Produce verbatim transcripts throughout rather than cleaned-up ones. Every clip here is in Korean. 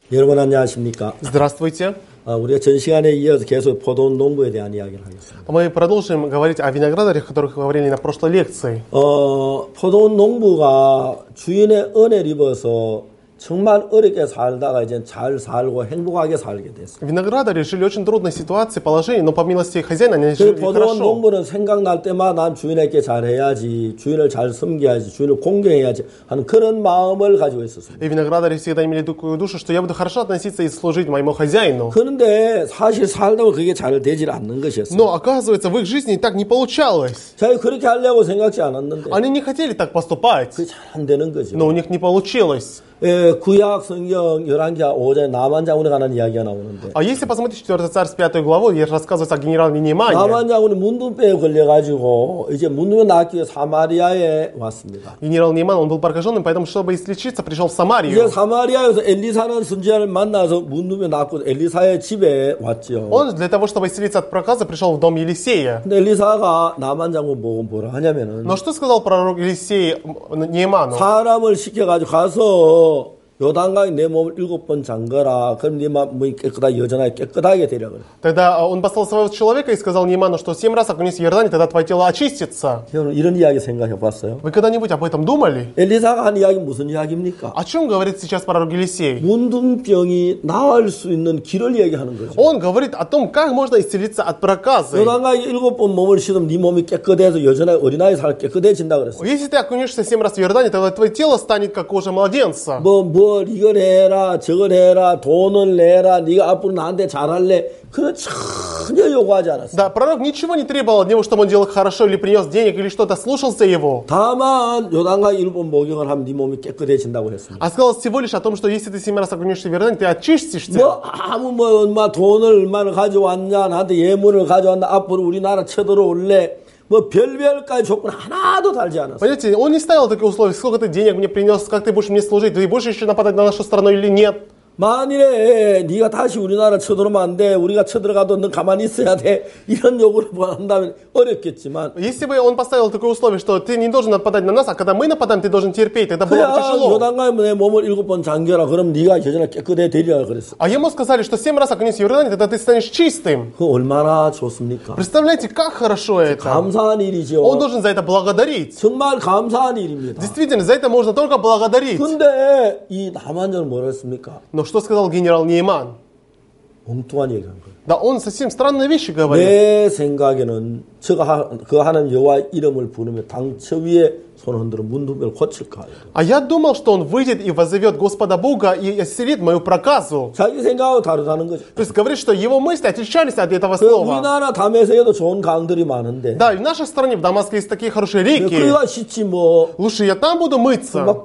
여러분 안녕하십니까? Здравствуйте. 아, 우리가 전 시간에 이어서 계속 포도 농부에 대한 이야기를 하겠습니다. Мы продолжим говорить о виноградарях, о которых говорили на прошлой лекции. 어, 포도 농부가 주인의 은혜를 입어서 정말 어렵게 살다가 이제 잘 살고 행복하게 살게 됐어요. Виноградари жили очень трудной ситуации, положении, но по милости хозяина они 그 жили 포도 хорошо. 농부는 생각날 때마다 난 주인에게 잘해야지, 주인을 잘 섬겨야지, 주인을 공경해야지 하는 그런 마음을 가지고 있었습니다. И виноградари всегда имели такую душу, что я буду хорошо относиться и служить моему хозяину. 그런데 사실 살다 보면 그게 잘 되질 않는 것이었어요. Но оказывается, в их жизни так не получалось. 자기 그렇게 하려고 생각지 않았는데 Они не хотели так поступать, 그게 잘 안 되는 거죠. но у них не получилось. 예, 구약 성경 열왕기하 오 장 나만 장군에 관한 이야기가 나오는데 А если посмотреть четвёртый царств пятую главу, где рассказывается о генерале Неймане, 나만 장군이 문둥병에 걸려가지고 이제 문둥병 낫기 위해 사마리아에 왔습니다. генерал Нейман, он был прокаженным, поэтому, чтобы излечиться, пришел в 이제 Самарию. 사마리아에서 엘리사라는 선지자를 만나서 문둥병 낫고 엘리사의 집에 왔죠. Он для того, чтобы исцелиться от проказа, пришел в дом Елисея. 근데 엘리사가 나만 장군 보고 뭐라 하냐면은 Но что сказал пророк Елисей Нейману? 사람을 시켜가지고 가서 요단강에 내 몸을 일곱 번 잠거라. 그럼 네 몸이 깨끗하게 여전하게 깨끗하게 되려 그래. Тогда он послал своего человека и сказал Нейману, что семь раз окунись в Иордане, тогда твое тело очистится. 여러분 이런 이야기 생각해 봤어요? Вы когда-нибудь об этом думали? 엘리사가 한 이야기 무슨 이야기입니까? О чем говорит сейчас пророк Елисей? 문둥병이 나을 수 있는 길을 얘기하는 거죠. Он говорит о том, как можно исцелиться от проказы. 요단강에 일곱 번 몸을 씻으면 네 몸이 깨끗해서 여전하게 어린아이 살 깨끗해진다 그랬어요. Если ты окунешься семь раз в Иордане, тогда твое тело станет как кожа младенца. 뭐, 뭘 이걸 해라 저걸 해라 돈을 내라 네가 앞으로 나한테 잘할래 그건 전혀 요구하지 않았어요. Да, пророк ничего не требовал от него, чтобы он делал хорошо или принес денег или что-то, слушался его. 다만 요단강에 일곱 번 목욕을 하면 네 몸이 깨끗해진다고 했습니다. А сказал всего лишь о том, что если ты семь раз окунешься в Иордане, ты очистишься. 뭐 아무 뭐 얼마 돈을 얼마나 가져왔냐 나한테 예물을 가져왔나 앞으로 우리나라 쳐들어올래 뭐 별별까지 조건 하나도 달지 않았어요. Понимаете, он не ставил таких условий, сколько ты денег мне принес, как ты будешь мне служить, ты будешь еще нападать на нашу страну или нет. 만일에 네가 다시 우리나라 쳐들어오면 안 돼. 우리가 쳐들어가도 넌 가만히 있어야 돼. 이런 요구를 한다면 어렵겠지만 Если бы он поставил такое условие, что ты не должен нападать на нас, а когда мы нападаем, ты должен терпеть, тогда было бы 그야 тяжело. 요단강에 내 몸을 일곱 번 잠겨라. 그럼 네가 여전히 깨끗해 되리라 그랬어. А ему сказали, что семь раз окунись в Иордане, тогда ты станешь чистым. 그 얼마나 좋습니까? Представляете, как хорошо это. 감사한 일이죠. Он должен за это благодарить. 정말 감사한 일입니다. Действительно, за это можно только благодарить. 근데 이 남한전은 뭐라 했습니까? Но что сказал генерал Нейман? 엉뚱한 얘기한 거예요. Да он совсем странные вещи говорит. 내 생각에는 저가 하, 그 하나님 여호와 이름을 부르며 당처 위에 손을 흔들어 문둥병을 고칠까 해요. А я думал, что он выйдет и воззовет Господа Бога и исцелит мою проказу. 자기 생각하고 다르다는 거죠. То есть говорит, что его мысли отличались от этого 그 слова. 우리나라 담에서에도 좋은 강들이 많은데 Да, и в нашей стране, в Дамаске, есть такие хорошие реки. 그가 씻지 뭐 Лучше я там буду мыться. 막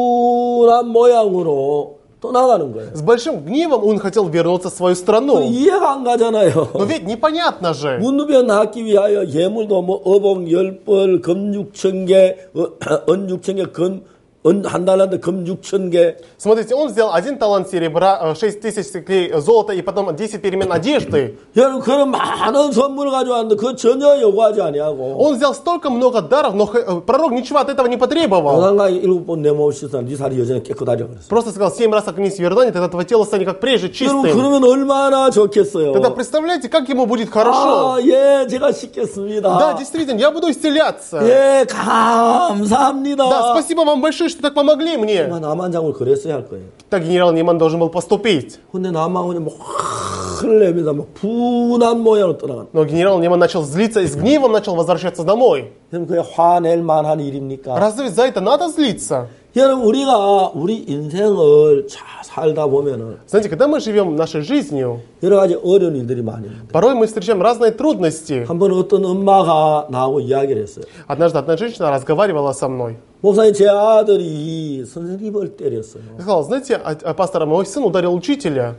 분한 모양으로 떠나가는 거예요. С большим гневом он хотел вернуться в свою страну. 이해가 안 가잖아요. Но ведь непонятно же. 문둥병 낫기 위하여 예물도 뭐 어봉 열 벌, 금 육천 개, 은 육천 개, 금 한 달란트 금 육천 개. Смотрите, он взял один талант серебра, шесть тысяч стеклей золота и потом десять перемен одежды. 여러분 그런 많은 선물을 가져왔는데 그 전혀 요구하지 아니하고. Он взял столько много даров, но пророк ничего от этого не потребовал. 요단강에 일곱 번 내 몸을 씻어 네 살이 여전히 깨끗하려 그랬어. Просто сказал, семь раз окунись в Иордане, тогда твое тело станет как прежде чистым. 여러분 그러면 얼마나 좋겠어요. Тогда представляете, как ему будет хорошо. 아, 예, 제가 씻겠습니다. Да, действительно, я буду исцеляться. 예, 감사합니다. Да, спасибо вам большое, что так помогли мне. 나만 장군을 그랬어야 할 거예요. Так генерал Нейман должен был поступить. 근데 나만군이 뭐 화를 내면서 막 분한 모양으로 떠나간. Но генерал Нейман начал злиться и с гневом начал возвращаться домой. 그럼 그게 화낼 만한 일입니까? Разве за это надо злиться? 여러분 우리가 우리 인생을 잘 살다 보면은 Знаете, когда мы живем нашей жизнью, 여러 가지 어려운 일들이 많이 있는데 порой мы встречаем разные трудности. 한 번 어떤 엄마가 나하고 이야기를 했어요. Однажды одна женщина разговаривала со мной. 목사님 제 아들이 선생님을 때렸어요. Сказала, знаете, а- а пастор, мой сын ударил учителя.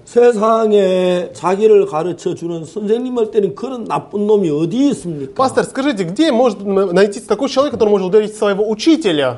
세상에 자기를 가르쳐 주는 선생님을 때린 그런 나쁜 놈이 어디 있습니까? Пастор, скажите, где может найти такой человек, который может ударить своего учителя?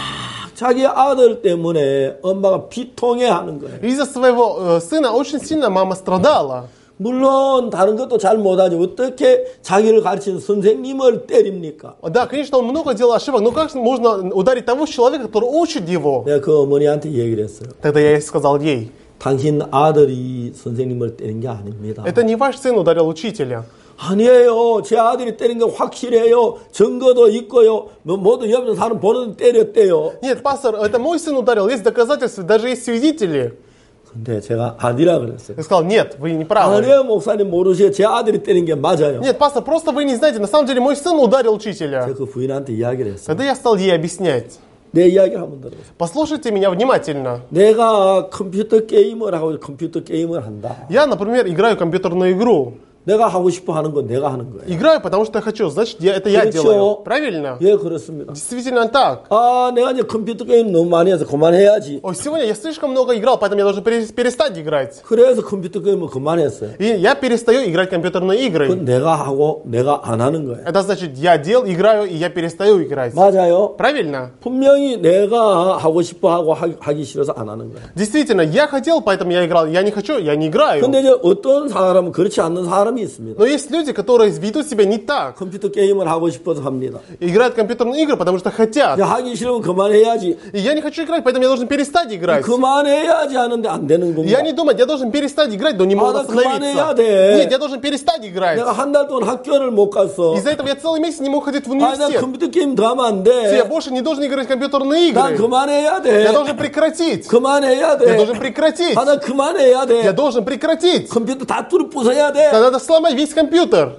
자기 아들 때문에 엄마가 비통해하는 거예요. Из-за своего э, сына очень сильно мама страдала. 물론 다른 것도 잘 못하지 어떻게 자기를 가르치는 선생님을 때립니까? Да, конечно, он много делал ошибок, но как можно ударить того человека, который учит его? 내가 그 어머니한테 얘기를 했어요. Тогда я ей сказал ей, 당신 아들이 선생님을 때린 게 아닙니다. Это не ваш сын ударил учителя. 아니에요. 제 아들이 때린 게 확실해요. 증거도 있고요. 뭐 모든 옆에 사람 보는 때렸대요. Нет, пастор, это мой сын ударил, есть доказательства, даже есть свидетели. 근데 제가 아니라 그랬어요. Я сказал, нет, вы не правы. 아니에요, 목사님 모르시죠. 제 아들이 때린 게 맞아요. Нет, пастор, просто вы не знаете, на самом деле мой сын ударил учителя. 제가 그 부인한테 이야기를 했어요. Тогда я стал ей объяснять. 내 이야기를 한번 들어보세요. Послушайте меня внимательно. 내가 컴퓨터 게임을 하고 컴퓨터 게임을 한다. Я, например, играю в компьютерную игру. 내가 하고 싶어 하는 건 내가 하는 거예요. Играю, потому что я хочу, значит, я, это я 그렇죠. делаю. Правильно? 예, 그렇습니다. Действительно так. 아, 내가 이제 컴퓨터 게임 너무 많이 해서 그만해야지. Ой, сегодня я слишком много играл, поэтому я должен пере- перестать играть. 그래서 컴퓨터 게임을 그만했어요. И я перестаю играть в компьютерные игры. 그건 내가 하고 내가 안 하는 거예요. Это значит, я дел, играю, и я перестаю играть. 맞아요. Правильно? 분명히 내가 하고 싶어 하고 하- 하기 싫어서 안 하는 거예요. Действительно, я хотел, поэтому я играл. Я не хочу, я не играю. 근데 이제 어떤 사람은 그렇지 않는 사람이 있습니다. Но есть люди, которые ведут себя не так. 컴퓨터 게임을 하고 싶어서 합니다. Играют в компьютерные игры, потому что хотят. 이제 하기 싫으면 그만해야지. И я не хочу играть, поэтому я должен перестать играть. 그만해야지 하는데 안 되는 겁니다. Я не думаю, я должен перестать играть, но не могу 아, 나 그만해야 остановиться. 돼. Нет, я должен перестать играть. 내가 한 달 동안 학교를 못 갔어. Из-за этого я целый месяц не мог ходить в 아, 나 университет. 컴퓨터 게임 더 하면 안 Все, я 돼. больше не должен играть в компьютерные 난 игры. 그만해야 Я 돼. должен прекратить. 그만해야 Я 돼. должен прекратить. 아, 나 그만해야 Я 돼. должен прекратить. 컴퓨터 다 뚫어 부숴야 돼. Надо сломать весь компьютер.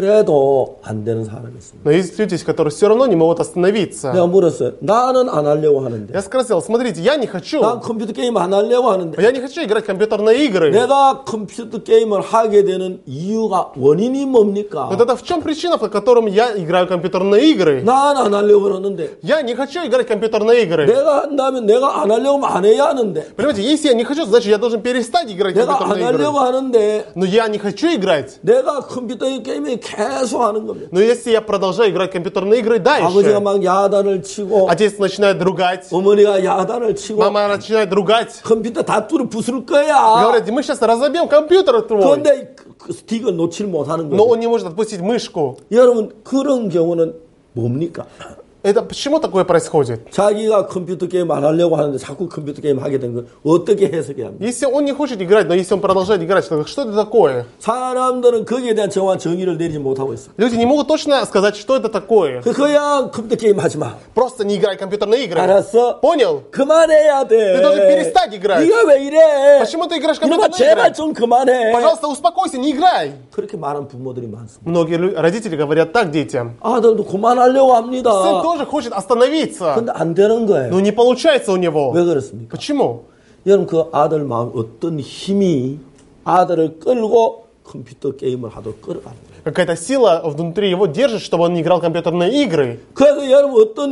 그래도 안 되는 사람이 있습니다. Но есть люди, которые все равно не могут остановиться. 내가 물었어요. 나는 안 하려고 하는데. Я сказал, смотрите, я не хочу. 난 컴퓨터 게임 안 하려고 하는데. Я не хочу играть в компьютерные игры. 내가 컴퓨터 게임을 하게 되는 이유가 원인이 뭡니까? Вот это в чем причина, по которой я играю в компьютерные игры? 난 안 하려고 그러는데. Я не хочу играть в компьютерные игры. 내가 한다면 내가 안 하려고 하면 안 해야 하는데. Понимаете, если я не хочу, значит я должен перестать играть в 내가 안 компьютерные 하려고 игры. 하는데. Но я не хочу играть. 내가 컴퓨터 게임에 계속 하는 겁니다. Но если я продолжаю играть в компьютерные игры 아버지가 дальше, 막 야단을 치고 отец начинает ругать, 어머니가 야단을 치고 мама начинает ругать. 컴퓨터 다 뚫어 부술 거야. Говорят, мы сейчас разобьем компьютер твой. 그런데 그, 그 스틱을 놓칠 못하는 Но 거죠. он не может отпустить мышку. 여러분 그런 경우는 뭡니까? Это почему такое происходит? 자기가 컴퓨터 게임 안 하려고 하는데 자꾸 컴퓨터 게임 하게 된 건 어떻게 해석해야 합니까? Если он не хочет играть, но если он продолжает играть, что, что это такое? 사람들은 거기에 대한 정확한 정의를 내리지 못하고 있습니다. Люди не могут точно сказать, что это такое. 그 그냥 컴퓨터 게임 하지 마. Просто не играй в компьютерные игры. 알았어? Понял? 그만해야 돼. Ты должен перестать играть. 네가 왜 이래? Почему ты играешь в 이놈아 компьютерные 제발 игры? 좀 그만해. Пожалуйста, успокойся, не играй. 그렇게 말하는 부모들이 많습니다. Многие лю- родители говорят так детям. 아들도 그만하려고 합니다. Сын тоже хочет остановиться, 근데 안 되는 거예요. но не получается у него. 왜 그렇습니까? Почему? 여러분 그 아들 마음 어떤 힘이 아들을 끌고 컴퓨터 게임을 하도록 끌어가는 거예요. Какая-то сила внутри его держит, чтобы он не играл в компьютерные игры. 그래서 여러분 어떤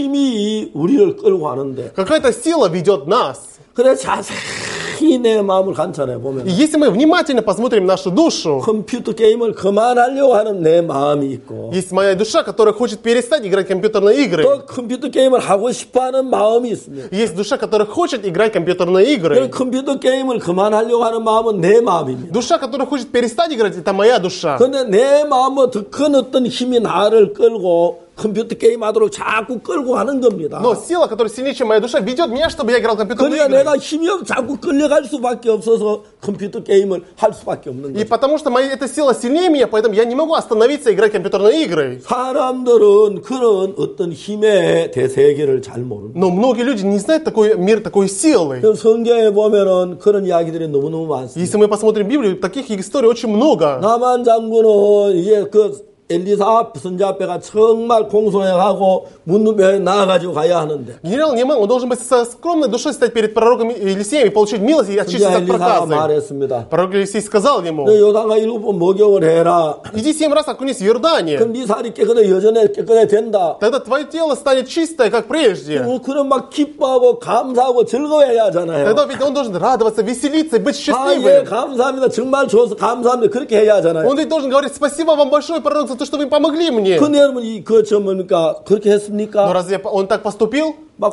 힘이 우리를 끌고 가는데 Какая-то сила ведет нас. 그래 자세히 내 마음을 관찰해 보면 И если мы внимательно посмотрим нашу душу, 컴퓨터 게임을 그만하려고 하는 내 마음이 있고 есть моя душа, которая хочет перестать играть в компьютерные игры. 또 컴퓨터 게임을 하고 싶어하는 마음이 있습니다. Есть душа, которая хочет играть в компьютерные игры. 그 컴퓨터 게임을 그만하려고 하는 마음은 내 마음입니다. Душа, которая хочет перестать играть, это моя душа. 그런데 내 마음은 더 큰 어떤 힘이 나를 끌고 컴퓨터 게임 하도록 자꾸 끌고 가는 겁니다. Но сила, которая сильнее, чем моя душа, ведет меня, чтобы я играл в компьютерные 그러니까 игры. 내가 힘이 없 자꾸 끌려갈 수밖에 없어서 컴퓨터 게임을 할 수밖에 없는 И 거죠. потому что моя, эта сила сильнее меня, поэтому я не могу остановиться и играть в компьютерные игры. 사람들은 그런 어떤 힘의 대세계를 잘 모릅니다. Но многие люди не знают такой мир, такой силы. 성경에 보면은 그런 이야기들이 너무너무 많습니다. Если мы посмотрим Библию, таких историй очень много. 나만 장군은 이게 그 엘리사 선자 앞에가 정말 공손해하고 묻는 나아가지고 가야 하는데 Генерал Неман, он должен быть со скромной душой стать перед пророком Елисеем и получить милость и 선자 очиститься от 엘리사가 проказы. 말했습니다. Пророк Елисей сказал ему, 너 요단강 일곱 번 목욕을 해라. иди семь раз окунись в Иордане, 그럼 네 살이 깨끗해 여전해 깨끗해 된다. тогда твое тело станет чистое, как прежде. 어, 그럼 막 기뻐하고 감사하고 즐거워해야 하잖아요. Тогда ведь он должен радоваться, веселиться и быть 아, 예, счастливым. 감사합니다. 정말 좋아서 감사합니다. 그렇게 해야 하잖아요. Он ведь должен говорить, спасибо вам большое, пророк, за то, что вы помогли мне. 근데 여러분, 이, 그, 저, 뭡니까? 그렇게 Но 했습니까? разве он так поступил? 막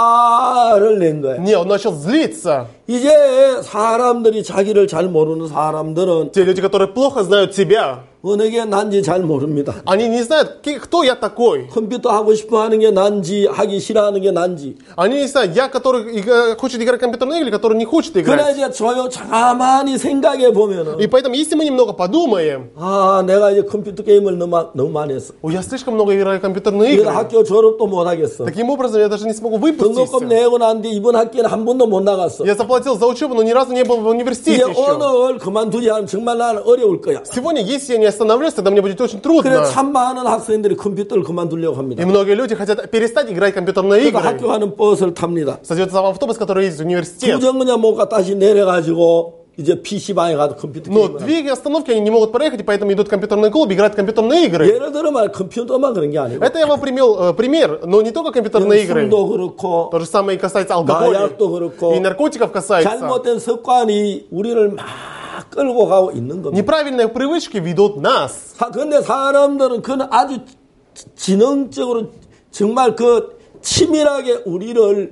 화를 낸 거예요. Не, он начал злиться. 이제 사람들이 자기를 잘 모르는 사람들은 Те люди, которые плохо знают себя, 어느 게 난지 잘 모릅니다. они не знают, ки- кто я такой. 컴퓨터 하고 싶어 하는 게 난지 하기 싫어하는 게 난지. Они не знают, я, который ига- хочет играть в компьютерные игры, который не хочет 그러나 играть. 이제 조용 가만히 생각해 보면은 И поэтому, если мы немного подумаем, 아 내가 이제 컴퓨터 게임을 너무, 너무 많이 했어. «О, я слишком много играю в компьютерные 이거 игры, 학교 졸업도 못 하겠어. таким образом я даже не смогу 등록금 выпуститься. 내고 난 뒤 이번 학기에는 한 번도 못 나갔어. Я заплатил за учебу, но ни разу не был в университете 이제 еще. 오늘 그만두지 않으면 정말 나는 어려울 거야. Сегодня, если я не остановлюсь, тогда мне будет очень 그래 трудно. 참 많은 학생들이 컴퓨터를 그만두려고 И 합니다. многие люди хотят перестать играть в компьютерные 그러니까 학교 игры. 가는 버스를 탑니다. Садятся в автобус, который едет в университет. 부정거냐 뭐가 다시 내려가지고 이제 피시방에 가서 컴퓨터 Но 게임을 две остановки они не могут проехать, и поэтому идут в компьютерный клуб, играют в компьютерные 합니다. игры. 예를 들어 말 컴퓨터만 그런 게 아니고 Это я вам привел э, пример, но не только компьютерные игры. 술도 그렇고 То же самое и касается алкоголя. 마약도 그렇고 И наркотиков касается. 잘못된 습관이 우리를 막 끌고 가고 있는 겁니다. Неправильные привычки ведут нас. 사, 근데 사람들은 그는 아주 지능적으로 정말 그 치밀하게 우리를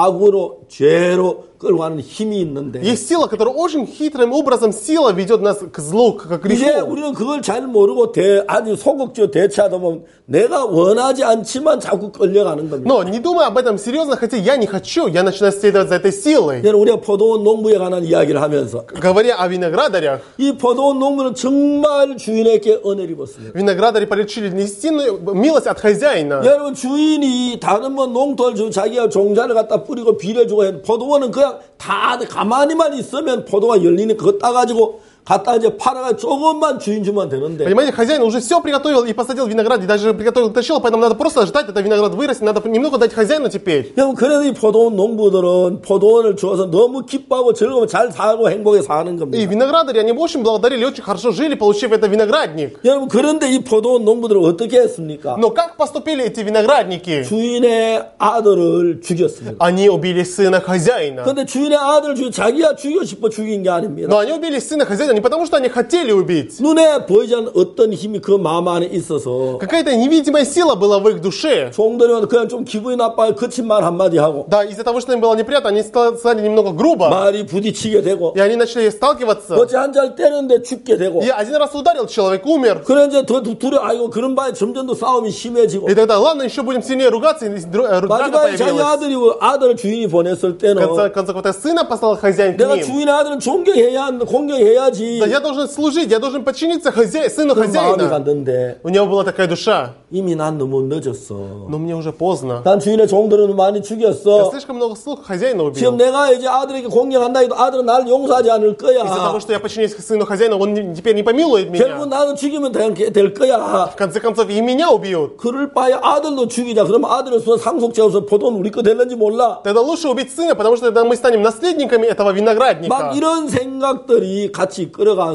악으로 죄로 끌고 가는 힘이 있는데 Есть сила, которая очень хитрым образом сила ведет нас к злу, к к 이제 греху. 우리는 그걸 잘 모르고 대, 아주 소극적으로 대처하다 보면 내가 원하지 않지만 자꾸 끌려가는 겁니다. Но не думая об этом серьезно, хотя я не хочу, я начинаю следовать за этой силой. 여러분 우리가 포도원 농부에 관한 이야기를 하면서 Говоря о виноградарях, 이 포도원 농부는 정말 주인에게 은혜를 입었습니다. виноградари получили истинную милость от хозяина. 여러분 주인이 다른 뭐 농토를 주고 자기가 종자를 갖다 뿌리고 비를 주고 해 포도원은 그냥 다 가만히만 있으면 포도가 열리니 그거 따가지고 갖다 이제 팔아가 조금만 주인 주면 되는데 Понимаете, хозяин уже все приготовил и посадил виноград, и даже приготовил, тащил, поэтому надо просто ждать, этот виноград вырастет, надо немного дать хозяину теперь. 여러분 그래도 이 포도원 농부들은 포도원을 주어서 너무 기뻐하고 즐거워 잘 살고 행복하게 사는 И 겁니다. виноградари, они очень благодарили, очень хорошо жили, получив этот виноградник. 여러분 그런데 이 포도원 농부들은 어떻게 했습니까? Но как поступили эти виноградники? 주인의 아들을 죽였습니다. Они убили сына хозяина. 근데 주인의 아들을 죽여 자기가 죽이고 싶어 죽인 게 아닙니다. Но они убили сына хозяина не потому, что они хотели убить. 눈에 보이지 않는 어떤 힘이 그 마음 안에 있어서 Какая-то невидимая сила была в их душе. 종들이 그냥 좀 기분이 나빠요. 거친 말 한마디 하고 Да, из-за того, что им было неприятно, они ста- стали немного грубо. 말이 부딪히게 되고 И они начали сталкиваться. 어째 한 잘 때는데 죽게 되고 И один раз ударил, человек умер. 그래 이제 더 두려 아이고 그런 바에 점점 더 싸움이 심해지고 И тогда, ладно, еще будем сильнее ругаться, и дру- э, драка 마지막에 자기 появилась. 아들이 아들 주인이 보냈을 В 때는 конце концов, это сына послал хозяин к 내가 ним. 주인의 아들은 존경해야 한다, 공경해야지 Да, я должен служить, я должен подчиниться хозя... сыну 그런 마음이 хозяина. 갔는데 У него была такая душа. 이미 난 너무 늦었어. Но мне уже поздно. 난 주인의 종들은 많이 Я 죽였어. слишком много слуг хозяина 지금 убил. 내가 이제 아들에게 공경한다 해도 아들은 날 용서하지 않을 Из-за 거야. того, что я подчиняюсь сыну хозяина, он не- теперь не помилует 결국 меня. 나는 죽이면 될, 될 거야. В конце концов, и меня убьют. 그럴 바에 아들도 죽이자. 그러면 아들로서 상속자로서 포도는 우리 거 될는지 몰라. Тогда лучше убить сына, потому что тогда мы станем наследниками этого 막 виноградника. 이런 생각들이 같이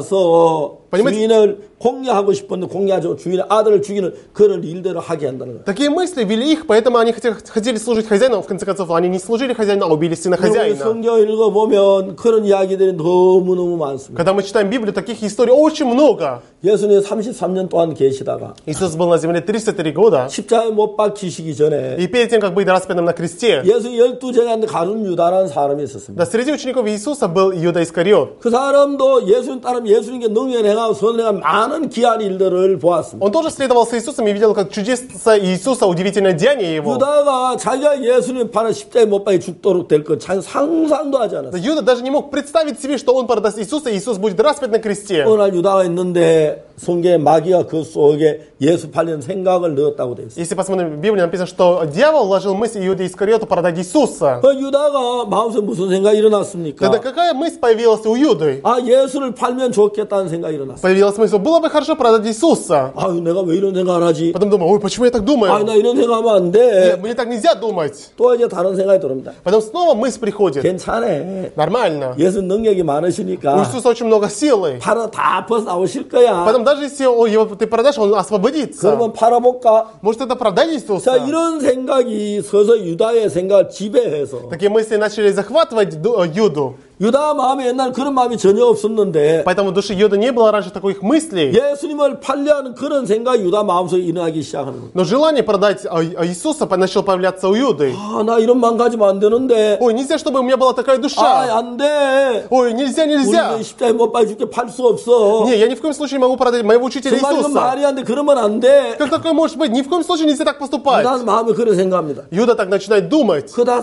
끌어가서 Понимаете? 주인을 공략하고 싶었는데 공략하지 않고 주인의 아들을 죽이는 그런 일대로 하게 한다는 거예요. Такие мысли вели их, поэтому они хотели, хотели служить хозяину, в конце концов, они не служили хозяину, а убили сына 여러분 хозяина. 성경 읽어보면 그런 이야기들이 너무너무 많습니다. Когда мы читаем Библию, таких историй очень много. 예수님 삼십삼 년 동안 계시다가 Иисус был на земле тридцать три года, 십자가에 못 박히시기 전에 и перед тем, как быть распятым на кресте, 예수 열두 제자인데 가룟 유다라는 사람이 있었습니다. да, среди учеников Иисуса был Иуда Искариот. 그 사람도 예수님 따르면 예수님께 능력을 행하고 선을 행한 많은 귀한 일들을 보았습니다. Он тоже следовал за Иисусом и видел, как чудеса Иисуса, удивительное деяние его. 유다가 자기가 예수님 팔아 십자가에 못 박혀 죽도록 될 것 잘 상상도 하지 않았어요. Юда даже не мог представить себе, что он продаст Иисуса, и Иисус будет распят на кресте. 어느 날 유다가 있는데 성경에 마귀가 그 속에 예수 팔려는 생각을 넣었다고 되어 있어요. Если посмотрим в Библии, написано, что дьявол вложил мысль Иуде Искариоту продать Иисуса. 그 유다가 마음속에 무슨 생각이 일어났습니까? Тогда какая мысль появилась у Юды? 아 예수를 팔면 좋겠다는 생각이 일어났어요. Появилась мысль, было бы хорошо продать Иисуса. 아유 내가 왜 이런 생각을 하지? Потом думаю, ой, почему я так 아 думаю? 나 이런 생각하면 안 Нет, 돼. мне так нельзя думать. 또 이제 다른 생각이 들어옵니다. Потом снова мысль приходит. 괜찮아. Нормально. 예수 능력이 У 많으시니까 Иисуса очень много силы. 팔아 다 벗어나오실 거야. Потом даже если о, его ты продашь, он освободится. 그러면 팔아볼까? Может, это продать 자 Иисуса? 이런 생각이 서서 유다의 생각을 지배해서 Такие мысли начали захватывать Ду- э, Юду. 유다 마음에 옛날 그런 마음이 전혀 없었는데 Поэтому в душе Иуда не было раньше таких мыслей. 예수님을 팔려하는 그런 생각이 유다 마음속에 일어나기 시작하는 거예요. Но желание продать а, а Иисуса начало появляться у Иуды. 아, 나 이런 마음 가지면 안 되는데. Ой, нельзя, чтобы у меня была такая 아, душа. 안 돼. Ой, нельзя, нельзя. 우리 십자가에 못 박아 죽게 팔 수 없어. Не, я ни в коем случае не могу продать моего учителя 정말 이건 Иисуса. 말이 안 돼. 그러면 안 돼. Как такое может быть? Ни в коем случае нельзя так поступать. 유다는 마음에 그런 생각합니다. Иуда так начинает думать. 그러다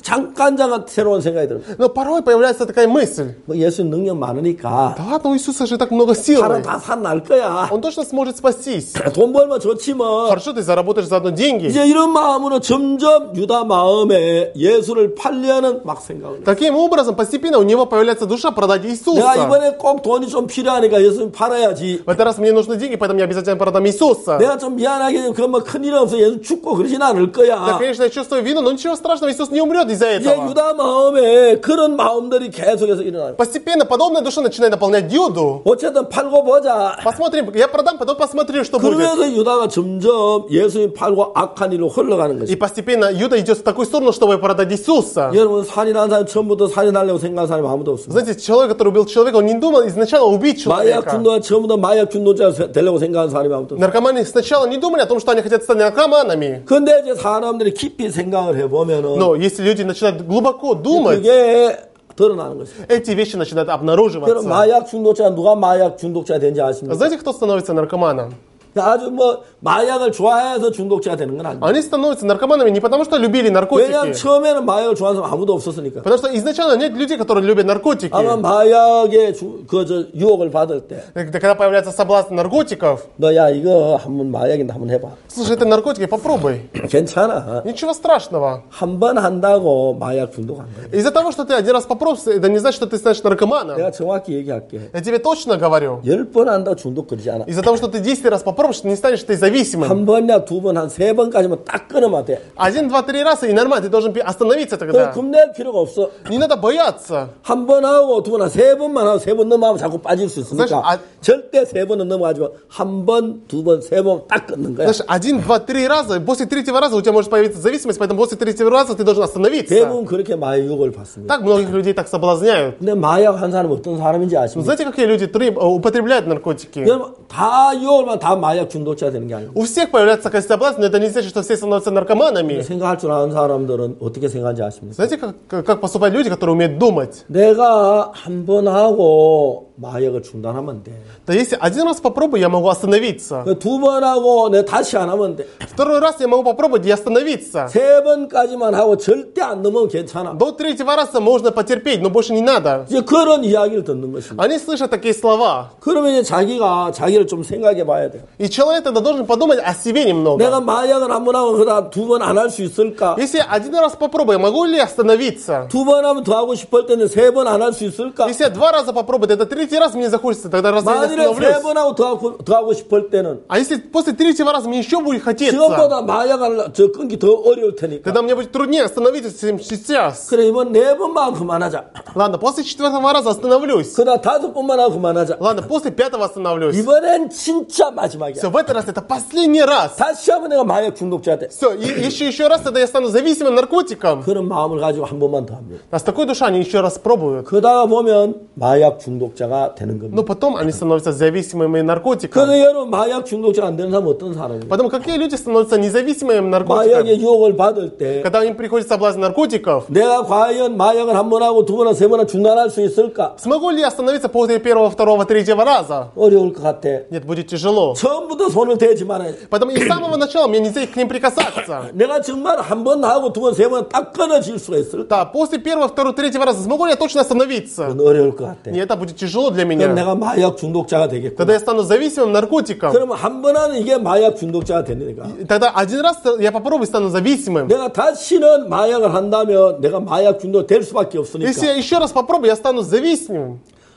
잠깐 잠깐 새로운 생각이 들어요. Но порой появляется такая мысль. 뭐 예수 능력 많으니까 Да ладно, у Иисуса же так много сил. 사람 다 살날 거야. Он точно сможет спастись. 돈 벌면 좋지 뭐. Хорошо, ты заработаешь заодно деньги. 이제 이런 마음으로 점점 유다 마음에 예수를 팔려는 막 생각을. Таким образом, постепенно у него появляется душа продать 내가 Иисуса. 이번에 꼭 돈이 좀 필요하니까 예수님 팔아야지. В этот раз мне нужны деньги, поэтому я обязательно продам Иисуса. 내가 좀 미안하게 그런 뭐 큰일 없어. 예수 죽고 그러진 않을 Да, 거야. конечно, я чувствую вину, но ничего страшного, Иисус не умрет из-за 이제 этого. 유다 마음에 그런 마음들이 계속해서 일어나요. Постепенно подобная душа начинает наполнять Иуду. 어쨌든 팔고 보자. Посмотрим, я продам, потом посмотрю, что будет. 그러면서 유다가 점점 예수님 팔고 악한 일로 흘러가는 И 것이. постепенно Иуда идет в такую сторону, чтобы продать Иисуса. 여러분 살인한 사람 처음부터 살인하려고 생각한 사람이 아무도 없습니다. Знаете, человек, который убил человека, он не думал изначально убить 마약 человека. 중독자 처음부터 마약 중독자 되려고 생각한 사람이 아무도 없습니다. Наркоманы сначала не думали о том, что они хотят стать наркоманами. 근데 이제 사람들이 깊이 생각을 해보면은 Но если люди начинают глубоко думать, 그게 드러나는 것입니다. эти вещи начинают 그럼 обнаруживаться. 마약 중독자 누가 마약 중독자 된지 아십니까? Знаете, кто становится наркоманом? 아주 뭐 마약을 좋아해서 중독자가 되는 건 아닙니다. Они становятся наркоманами не потому, что любили 왜냐하면 наркотики. 처음에는 마약을 좋아하는 사람 아무도 없었으니까. Потому что изначально нет людей, которые любят наркотики. 아마 마약의 그 저 유혹을 받을 때, Когда появляется соблазн наркотиков, 너야 이거 한번 마약인데 한번 해봐. слушай, это наркотики, попробуй. 괜찮아. Ничего страшного. 한 번 한다고 마약 중독한 거야. Из-за того, что ты один раз попробуешь, это не значит, что ты станешь наркоманом. 내가 정확히 얘기할게. Я тебе точно говорю. 열 번 한다고 중독 걸리지 않아. Из-за того, что ты десять раз попробуешь, не станешь ты зависимым. 한 번이나 두 번, 한 세 번까지만 딱 끊으면 돼. Один, два, три раза и нормально, ты должен остановиться 그럼 тогда. 겁낼 필요가 없어. Не надо бояться. 한 번 하고 두 번, 세 번만 하고 세 번 넘어가면 자꾸 빠질 수 있으니까 사실 아- 절대 세 번은 넘어가지고 한 번, 두 번, 세 번 딱 끊는 거야. Знаешь, один, два, три раза, после третьего раза у тебя может появиться зависимость, поэтому после третьего раза ты должен остановиться. 대부분 그렇게 마약 유혹을 받습니다. Так многих людей так соблазняют. 근데 마약 한 사람은 어떤 사람인지 Но 아십니까? знаете, какие люди треб- употребляют наркотики? 여러분 다 유혹을 다 마약 중독자 되는 게 아니고 У всех появляется такая соблазн, но это не значит, что все становятся наркоманами. 생각할 줄 아는 사람들은 어떻게 생각하는지 아십니까? Знаете, как, как- как поступают люди, которые умеют думать? 내가 한 번 하고 마약을 중단하면 돼. Да если один раз попробую, я могу остановиться. 두 번 하고 내가 다시 안 하면 돼. Второй раз я могу попробовать и остановиться. 세 번까지만 하고 절대 안 넘으면 괜찮아. До третьего раза можно потерпеть, но больше не надо. 이제 그런 이야기를 듣는 것입니다. Они слышат такие слова. 그러면 이제 자기가 자기를 좀 생각해 봐야 돼요. И человек тогда должен подумать о себе немного. 내가 마약을 한 번 하고 그다음 두 번 안 할 수 있을까? Если один раз попробую, могу ли остановиться? 두 번 하면 더 하고 싶을 때는 세 번 안 할 수 있을까? Если я два раза попробую, это третий раз мне захочется, тогда разве я не 만일에 세 остановлюсь? 번 하고 더 하고, 더 하고 싶을 때는 А если после третьего раза мне еще будет хотеться, 지금보다 마약을 저 끊기 더 어려울 테니까. тогда мне будет труднее остановиться, чем сейчас. 그래 이번 네 번만 그만하자. Ладно, после четвертого раза остановлюсь. 그다음 다섯 번만 하고 그만하자. Ладно, после пятого остановлюсь. 이번엔 진짜 마지막이야. Все, в этот раз это последний раз. 다시 하면 내가 마약 중독자 돼. Все, и еще, еще раз, тогда я стану зависимым наркотиком. 그런 마음을 가지고 한 번만 더 합니다. А с такой душой они еще раз пробуют. 그러다가 보면 마약 중독자가 되는 겁니다. Но потом они становятся зависимыми наркотиком. 그래서 여러분 마약 중독자가 안 되는 사람은 어떤 사람이에요? Поэтому какие люди становятся независимыми наркотиком? 마약의 유혹을 받을 때 Когда им приходит соблазн наркотиков, 내가 과연 마약을 한 번 하고 두 번이나 세 번이나 중단할 수 있을까? смогу ли я остановиться после первого, второго, третьего раза? 어려울 것 같아. Нет, будет тяжело. 처음부터 손을 대지 말아야 돼. Поэтому и с самого начала мне нельзя к ним прикасаться. 내가 정말 한 번 하고 두 번, 세 번 딱 끊어질 수가 있을까? Да, после первого, второго, третьего раза смогу ли я точно остановиться? 그건 어려울 것 같아. Нет, это будет тяжело для 그럼 меня. 내가 마약 중독자가 되겠고. Тогда я стану зависимым наркотиком. 그러면 한 번 하는 이게 마약 중독자가 되니까. Тогда один раз я попробую, стану зависимым. 내가 다시는 마약을 한다면 내가 마약 중독 될 수밖에 없으니까. Если я еще раз попробую, я стану зависимым.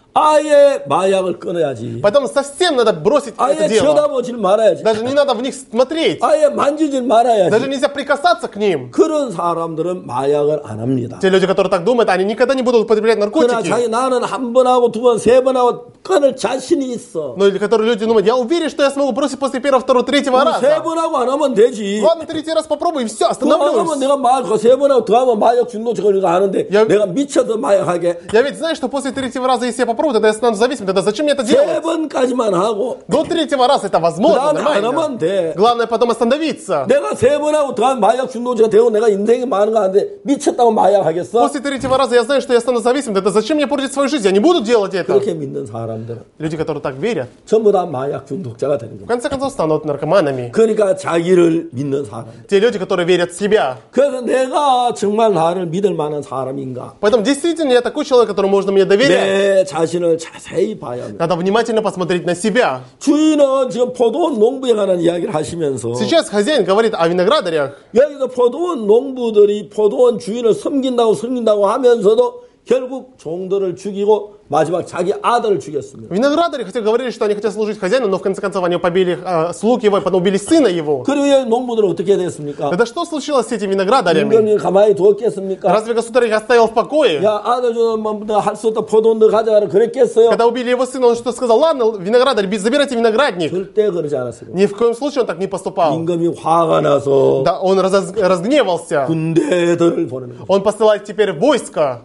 아예 마약을 끊어야지. Поэтому совсем надо бросить 아예 это дело. 쳐다보질 말아야지. Даже не надо в них смотреть. 아예 만지질 말아야지. Даже нельзя прикасаться к ним. 그런 사람들은 마약을 안 합니다. Те люди, которые так думают, они никогда не будут употреблять 그러나 наркотики. 자기 나는 한 번 하고 두 번, 세 번 하고 끊을 자신이 있어. Но или которые люди думают, я уверен, что я смогу бросить после первого, второго, третьего 세 раза. 번 하고 안 하면 되지. Ладно, третий раз попробуй, и все, 그거 하면 остановлюсь. 내가 마약, 세 번 하고 더 하면 마약 중독자 걸리고 하는데 야- 내가 미쳐서 마약하게 Я ведь знаю, что после третьего раза, если я попробую, тогда я стану зависимым. Тогда зачем мне это 세 делать? 번까지만 하고 До третьего раза это возможно, 그다음에 안 하면 нормально. 돼. Главное потом остановиться. 내가 세 번 하고 더 하면 마약 중독자가 되고 내가 인생이 많은 거 아는데 미쳤다고 마약하겠어? После третьего раза я знаю, что я стану зависимым. Тогда зачем мне портить свою жизнь? Я не буду делать это. 그렇게 믿는 사람들은 Люди, которые так верят, 전부 다 마약 중독자가 되는 в 거야. конце концов станут наркоманами. 그러니까 자기를 믿는 사람. Те люди, которые верят в себя. 그래서 내가 정말 나를 믿을 만한 사람인가? Поэтому действительно я такой человек, которому можно мне доверять. 내 자신을 자세히 봐야 합니다. Надо внимательно посмотреть на себя. 주인은 지금 포도원 농부에 관한 이야기를 하시면서 Сейчас хозяин говорит о виноградарях. 여기서 포도원 농부들이 포도원 주인을 섬긴다고 섬긴다고 하면서도 결국 종들을 죽이고 마지막 자기 아들을 죽였습니다. Виноградари хотя говорили, что они хотят служить хозяину, но в конце концов они побили э, слуг его, и потом убили сына его. 그리고 이 농부들은 어떻게 됐습니까? Тогда что случилось с этими виноградарями? 임금님 가만히 두었겠습니까? Разве государь их оставил в покое? 야 아들 좀할 수 없다 포도원 너 가져가라 그랬겠어요? Когда убили его сына, он что сказал? Ладно, виноградарь, забирайте виноградник. 절대 그러지 않았어요. Ни в коем случае он так не поступал. 임금이 화가 나서 Да, он раз- разгневался. 군대들을 보내는 거예요. Он посылает теперь войско.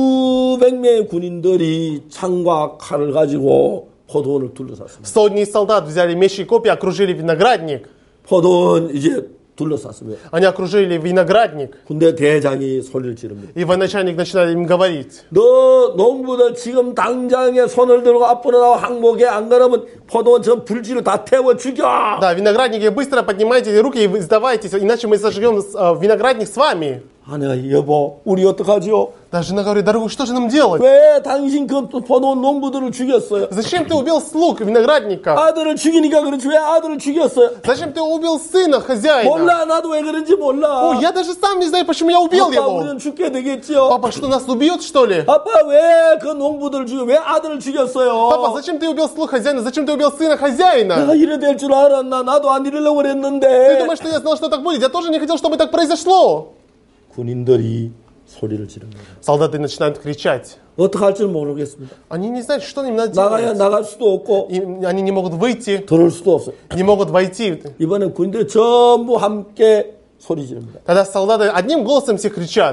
수백 명의 군인들이 창과 칼을 가지고 포도원을 둘러쌌습니다. Сотни солдат взяли мечи и копья, окружили виноградник. 포도원 이제 둘러쌌습니다. Они окружили виноградник. 군대 대장이 소리를 지릅니다. И военачальник начинает им говорить. 너 농부들 지금 당장에 손을 들고 앞으로 나와 항복에 안 그러면 포도원 전 불지로 다 태워 죽여. Да, виноградники, быстро поднимайте руки и сдавайтесь, иначе мы сожгем э, виноградник с вами. 아내가 여보 우리 어떡하지요? Да, жена говорит, дорогой, что же нам делать? 왜 당신 그 포도원 농부들을 죽였어요? Зачем ты убил слуг виноградника? 아들을 죽이니까 그렇지 왜 아들을 죽였어요? Зачем ты убил сына хозяина? 몰라 나도 왜 그런지 몰라. О, я даже сам не знаю, почему я убил 아빠 его. 우리는 죽게 되겠지요. Папа, что, нас убьет, что ли? 아빠 왜 그 농부들을 죽여? 왜 아들을 죽였어요? Папа, зачем ты убил слуг хозяина? Зачем ты убил сына хозяина? 내가 이래 될 줄 알았나? 나도 안 이러려고 Ты 그랬는데. думаешь, что я знал, что так будет? Я тоже не хотел, чтобы так произошло. 군인들이 소리를 지릅니다. Солдаты начинают кричать. 어떻게 할 줄 모르겠습니다. Они не знают, что им надо 나가야 делать. 나갈 수도 없고 Им- они не могут выйти, 들어올 수도 없어요. не могут войти. 이번엔 군인들이 전부 함께 소리 지릅니다. Тогда солдаты одним голосом все кричат.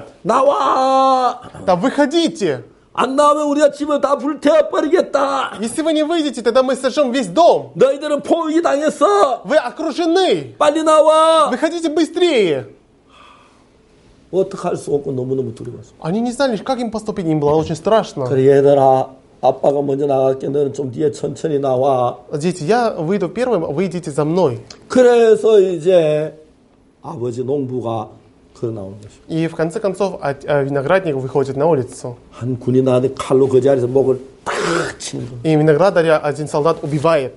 나와! Да выходите! 안 나오면 우리가 집을 다 불태워버리겠다. Если вы не выйдете, тогда мы сожжем весь дом. 너희들은 포위기 당했어. Вы окружены. 빨리 나와. Выходите быстрее. 어떻게 할 수 없고 너무너무 두려웠어. Они не знали, как им поступить. Им было очень страшно. 그래 얘들아 아빠가 먼저 나갈게 너는 좀 뒤에 천천히 나와. Дети, я выйду первым, вы идите за мной. 그래서 이제 아버지 농부가 걸어 나오는 것이죠. И в конце концов а- а виноградник выходит на улицу. 한 군이 나한테 칼로 그 자리에서 목을 딱 치는 거야. И виноградаря один солдат убивает.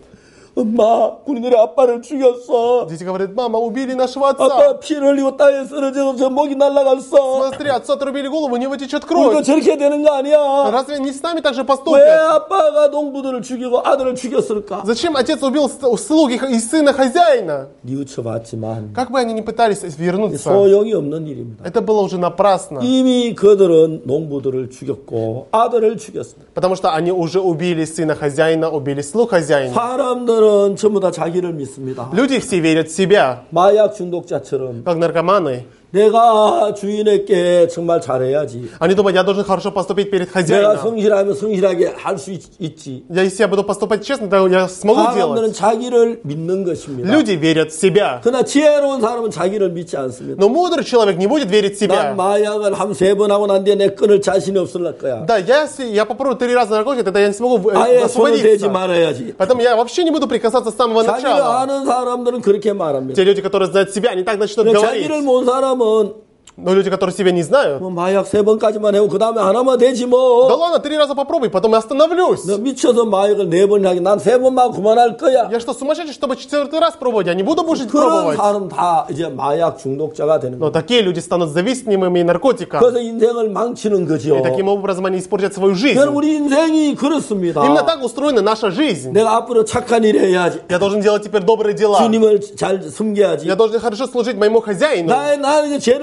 엄마 군인들이 아빠를 죽였어. Дети говорят, мама, убили нашего отца. 아빠 피를 흘리고 땅에 쓰러져서 저 목이 날아갔어. Смотри, отцу отрубили голову, у него течет 우리도 кровь. 저렇게 되는 거 아니야? Разве не с нами так же 왜 поступят? 아빠가 농부들을 죽이고 아들을 죽였을까? Зачем отец убил с- слуги и сына хозяина? 뉘우쳐봤지만 Как бы они ни пытались вернуться, 소용이 없는 일입니다. это было уже напрасно. 이미 그들은 농부들을 죽였고 아들을 죽였습니다. Потому что они уже убили сына хозяина, убили слуг хозяина. 사람들은 전부 다 자기를 믿습니다. Люди все верят в себя, 마약 중독자처럼 как наркоманы. 내가 주인에게 정말 잘해야지. Они думают, я должен хорошо поступить перед 내가 хозяином. 성실하면 성실하게 할 수 있지. Я, если я буду поступать честно, то я смогу 사람들은 делать. 자기를 믿는 것입니다. Люди верят в себя. 그러나 지혜로운 사람은 자기를 믿지 않습니다. Но мудрый человек не будет верить в 난 себя. 마약을 한 세 번 하고 난 뒤에 내 끊을 자신이 없을 거야. Да, я, если я попробую три раза наркотики, тогда я не смогу э, 아예 손을 대지 освободиться. 말아야지. Поэтому я вообще не буду прикасаться с самого 자기를 начала. 아는 사람들은 그렇게 말합니다. Те люди, которые знают себя, они так начнут 그런데 говорить. 자기를 모르는 사람은 Но люди, которые себя не знают, 뭐 마약 세 번까지만 해고 그 다음에 하나만 되지 да 뭐. ладно, три раза попробуй, потом я остановлюсь. 너 미쳐서 마약을 네 번 하기 난 세 번만 그만할 거야. Я что, сумасшедший, чтобы четвертый раз пробовать? Я не буду больше 그런 пробовать. 사람 다 이제 마약 중독자가 되는 Но 거야. такие люди станут зависимыми наркотика. 그래서 인생을 망치는 거죠. И таким образом они испортят свою жизнь. 그럼 우리 인생이 그렇습니다. Именно так устроена наша жизнь. 내가 앞으로 착한 일 해야지. Я должен делать теперь добрые дела. 주님을 잘 섬겨야지. Я должен хорошо служить моему хозяину. 나의 나는 이제 죄를 짓지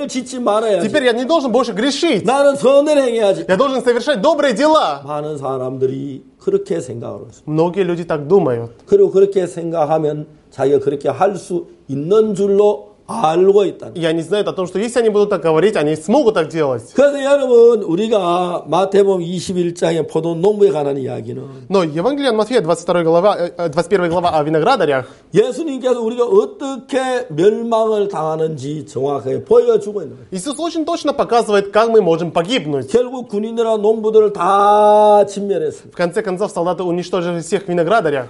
말아야지. Теперь я не должен больше грешить. 나는 선을 행해야지. Я должен совершать добрые дела. 많은 사람들이 그렇게 생각하고 있습니다. Многие люди так думают. 그리고 그렇게 생각하면 자기가 그렇게 할 수 있는 줄로 알고 있다. И они знают о том, что если они будут так говорить, они смогут так делать. 그래서 여러분 우리가 마태복음 이십일 장의 포도 농부에 관한 이야기는 Но Евангелие от Матфея, двадцать вторая глава, э, двадцать первая глава о виноградарях, 예수님께서 우리가 어떻게 멸망을 당하는지 정확하게 보여주고 있는 거예요. Иисус очень точно показывает, как мы можем погибнуть. 결국 군인들과 농부들을 다 진멸했습니다. В конце концов, солдаты уничтожили всех виноградарях.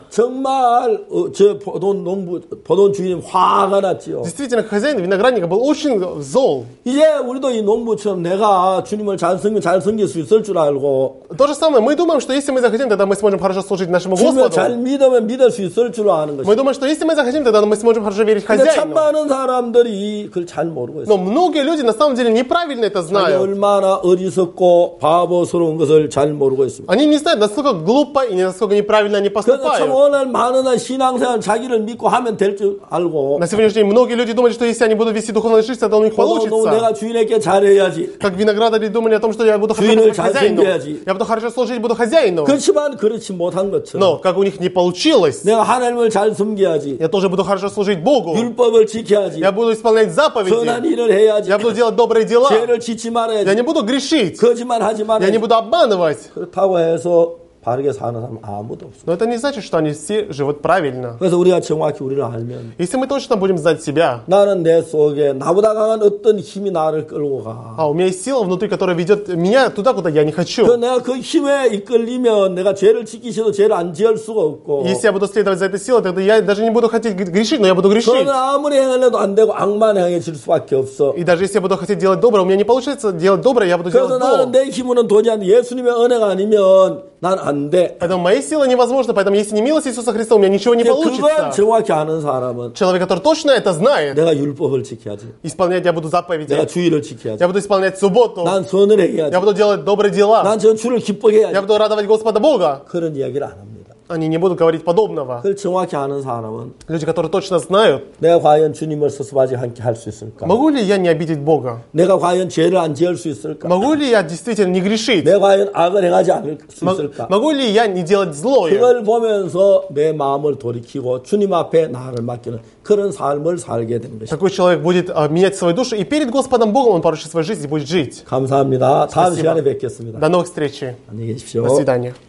정말 어, 저 포도 농부 포도 주인이 화가 났지요. Действительно, хозяин виноградника был очень зол. 이제 우리도 이 농부처럼 내가 주님을 잘 섬기 잘 섬길 수 있을 줄 알고 То же самое, мы думаем, что если мы захотим, тогда мы сможем хорошо служить нашему 주님을 잘 Господу. 믿으면 믿을 수 있을 줄 아는 Мы 것이. думаем, что если мы захотим, тогда мы сможем хорошо верить 근데 хозяину. 참 많은 사람들이 그걸 잘 모르고 있어요. Но многие люди на самом деле неправильно это 자기 знают. 얼마나 어리석고 바보스러운 것을 잘 모르고 있습니다. Они не знают, насколько глупо и насколько неправильно они 그래서 참 поступают. 오늘 많은 신앙생활 자기를 믿고 하면 될 줄 알고 На сегодняшний день многие люди думают, что если они будут вести духовную жизнь, тогда у них 포도 농 получится. 내가 주인에게 잘해야지. Как виноградари думали о том, что я буду хорошо 주인을 служить 잘 хозяину. 섬겨야지. Я буду хорошо служить, буду хозяину. 그렇지만 그렇지 못한 것처럼 Но как у них не получилось, 내가 하나님을 잘 섬겨야지. я тоже буду хорошо служить Богу. 율법을 지켜야지. Я буду исполнять 선한 заповеди. 일을 해야지. Я буду делать добрые дела. 죄를 짓지 Я 말아야지. не буду грешить. 거짓말하지 Я не 말아야지. буду обманывать. 그렇다고 해서 바르게 사는 사람 아무도 없어. Но это не значит, что они все живут правильно. 그래서 우리가 정확히 우리를 알면 Если мы точно будем знать себя, 나는 내 속에 나보다 강한 어떤 힘이 나를 끌고 가. а у меня есть сила внутри, которая ведет меня туда, куда я не 그 хочу. 내가 그 힘에 이끌리면 내가 죄를 지키기 싫어도 죄를 안 지을 수가 없고 Если я буду следовать за этой силой, тогда я даже не буду хотеть грешить, но я буду грешить. 그러면 아무리 행하려도 안 되고 악만 행해질 수밖에 없어. И даже если я буду хотеть делать доброе, у меня не получится делать доброе, я буду 그래서 делать 나는 зло. 내 힘으로는 도저히 안 돼. 예수님의 은혜가 아니면 난 안 돼. Поэтому моей силой невозможно, поэтому если не милость Иисуса Христа, у меня ничего не 그걸 получится. 정확히 아는 사람은 Человек, который точно это знает, 내가 율법을 지켜야지. исполнять я буду 내가 заповеди, 주의를 지켜야지. я буду исполнять субботу, 난 선을 해야지. я буду делать добрые дела, 난 전 주를 기쁘게 я 해야지. буду радовать Господа Бога. 그런 이야기를 안 합니다. Они не будут говорить подобного. 그걸 정확히 아는 사람은 Люди, которые точно знают, 내가 과연 주님을 섭섭하지 않게 할 수 있을까? могу ли я не обидеть Бога? 내가 과연 죄를 안 지을 수 있을까? Могу ли я действительно не грешить? 내가 과연 악을 행하지 않을 수 М- 있을까? Могу ли я не делать злое? 그걸 보면서 내 마음을 돌이키고 주님 앞에 나를 맡기는 그런 삶을 살게 되는 것입니다. Такой человек будет а, менять свою душу, и перед Господом Богом он поручит свою жизнь и будет жить. 감사합니다. 다음 Спасибо. 시간에 뵙겠습니다. До новых встреч. 안녕히 계십시오. До свидания.